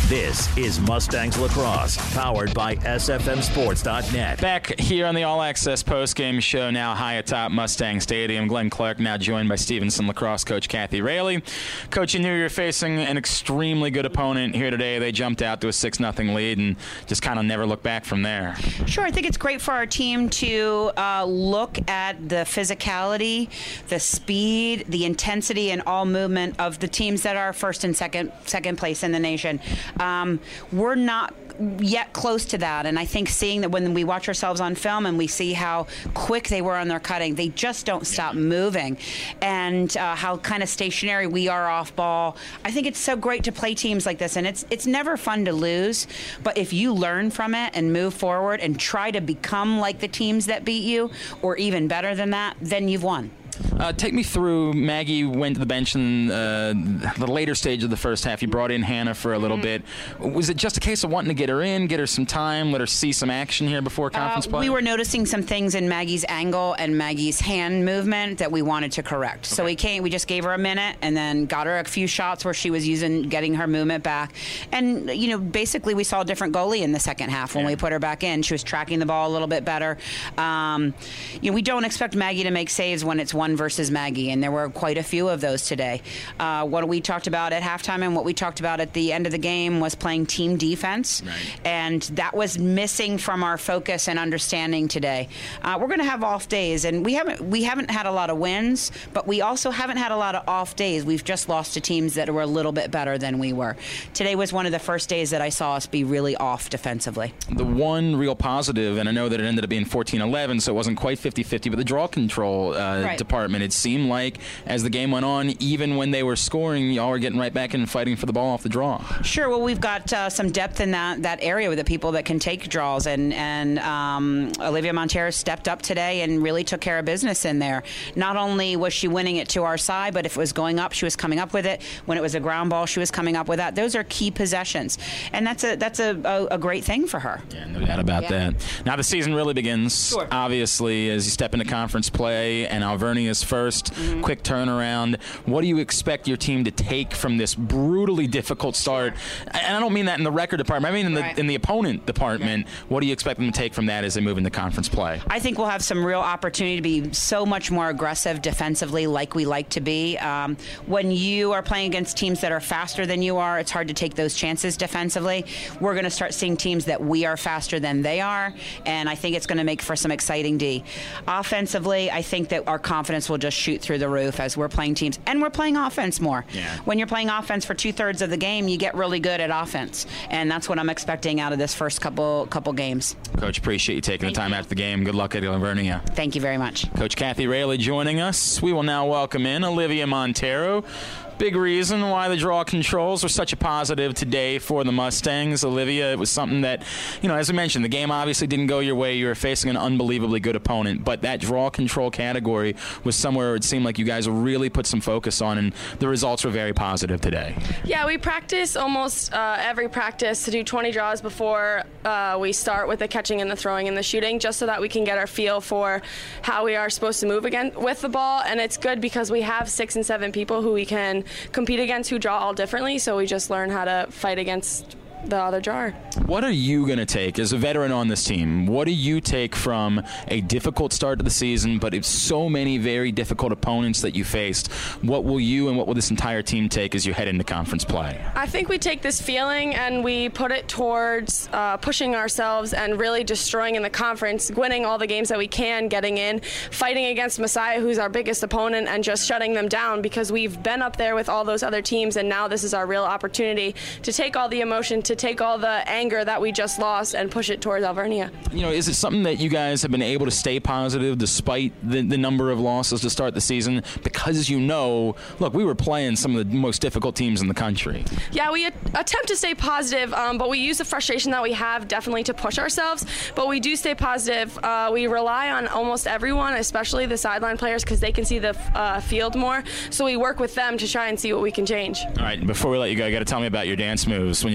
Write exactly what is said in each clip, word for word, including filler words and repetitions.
This is Mustangs Lacrosse, powered by S F M sports dot net. Back here on the All Access postgame show, now high atop Mustang Stadium. Glenn Clark now joined by Stevenson Lacrosse coach Kathy Rayleigh. Coach, you knew you were facing an extremely good opponent here today. They jumped out to a six nothing lead and just kind of never looked back from there. Sure, I think it's great for our team to uh, look at the physicality, the speed, the intensity, and all movement of the teams that are first and second second place in the nation. Um, we're not yet close to that, and I think seeing that when we watch ourselves on film and we see how quick they were on their cutting, they just don't stop moving, and uh, how kind of stationary we are off ball. I think it's so great to play teams like this, and it's it's never fun to lose, but if you learn from it and move forward and try to become like the teams that beat you, or even better than that, then you've won. Uh, take me through, Maggie went to the bench in uh, the later stage of the first half. You brought in Hannah for a little mm-hmm. bit. Was it just a case of wanting to get her in, get her some time, let her see some action here before conference uh, play? We were noticing some things in Maggie's angle and Maggie's hand movement that we wanted to correct. Okay. So we came, we just gave her a minute and then got her a few shots where she was using, getting her movement back. And, you know, basically we saw a different goalie in the second half when yeah. we put her back in. She was tracking the ball a little bit better. Um, you know, we don't expect Maggie to make saves when it's one versus Maggie, and there were quite a few of those today. Uh, what we talked about at halftime and what we talked about at the end of the game was playing team defense, right. and that was missing from our focus and understanding today. Uh, we're going to have off days, and we haven't we haven't had a lot of wins, but we also haven't had a lot of off days. We've just lost to teams that were a little bit better than we were. Today was one of the first days that I saw us be really off defensively. The one real positive, and I know that it ended up being fourteen eleven, so it wasn't quite fifty fifty, but the draw control uh, right. department, it seemed like as the game went on, even when they were scoring, y'all were getting right back in and fighting for the ball off the draw. Sure. Well, we've got uh, some depth in that, that area with the people that can take draws, and, and um, Olivia Montero stepped up today and really took care of business in there. Not only was she winning it to our side, but if it was going up, she was coming up with it. When it was a ground ball, she was coming up with that. Those are key possessions, and that's a that's a, a, a great thing for her. Yeah, no doubt about yeah. that. Now the season really begins, sure. obviously, as you step into conference play, and Alvernia's first. Mm-hmm. Quick turnaround. What do you expect your team to take from this brutally difficult start? And I don't mean that in the record department. I mean in the right. in the opponent department. Right. What do you expect them to take from that as they move into conference play? I think we'll have some real opportunity to be so much more aggressive defensively, like we like to be. Um, when you are playing against teams that are faster than you are, it's hard to take those chances defensively. We're going to start seeing teams that we are faster than they are, and I think it's going to make for some exciting D. Offensively, I think that our confidence will just shoot through the roof as we're playing teams, and we're playing offense more. Yeah. When you're playing offense for two-thirds of the game, you get really good at offense, and that's what I'm expecting out of this first couple couple games. Coach, appreciate you taking Thank the time you. after the game. Good luck at Alvernia. Thank you very much. Coach Kathy Rayleigh joining us. We will now welcome in Olivia Montero. Big reason why the draw controls were such a positive today for the Mustangs. Olivia, it was something that, you know, as I mentioned, the game obviously didn't go your way. You were facing an unbelievably good opponent, but that draw control category was somewhere it seemed like you guys really put some focus on, and the results were very positive today. Yeah, we practice almost uh, every practice to do twenty draws before uh, we start with the catching and the throwing and the shooting, just so that we can get our feel for how we are supposed to move again with the ball. And it's good because we have six and seven people who we can compete against who draw all differently, so we just learn how to fight against the other drawer. What are you going to take as a veteran on this team? What do you take from a difficult start to the season, but it's so many very difficult opponents that you faced? What will you and what will this entire team take as you head into conference play? I think we take this feeling and we put it towards uh, pushing ourselves and really destroying in the conference, winning all the games that we can, getting in, fighting against Messiah, who's our biggest opponent, and just shutting them down, because we've been up there with all those other teams, and now this is our real opportunity to take all the emotion, to take all the anger that we just lost and push it towards Alvernia. You know, is it something that you guys have been able to stay positive despite the, the number of losses to start the season? Because, you know, look, we were playing some of the most difficult teams in the country. Yeah, we attempt to stay positive, um, but we use the frustration that we have definitely to push ourselves, but we do stay positive. Uh, we rely on almost everyone, especially the sideline players, because they can see the uh, field more, so we work with them to try and see what we can change. All right, before we let you go, you got to tell me about your dance moves when you come out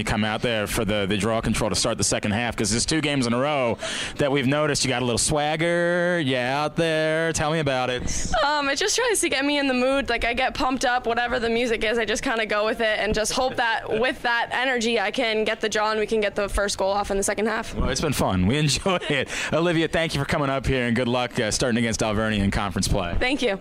there for the, the draw control to start the second half? Because there's two games in a row that we've noticed you got a little swagger. Yeah, out there. Tell me about it. Um, it just tries to get me in the mood. Like, I get pumped up, whatever the music is, I just kind of go with it and just hope that with that energy I can get the draw and we can get the first goal off in the second half. Well, it's been fun. We enjoy it. Olivia, thank you for coming up here, and good luck uh, starting against Alvernia in conference play. Thank you.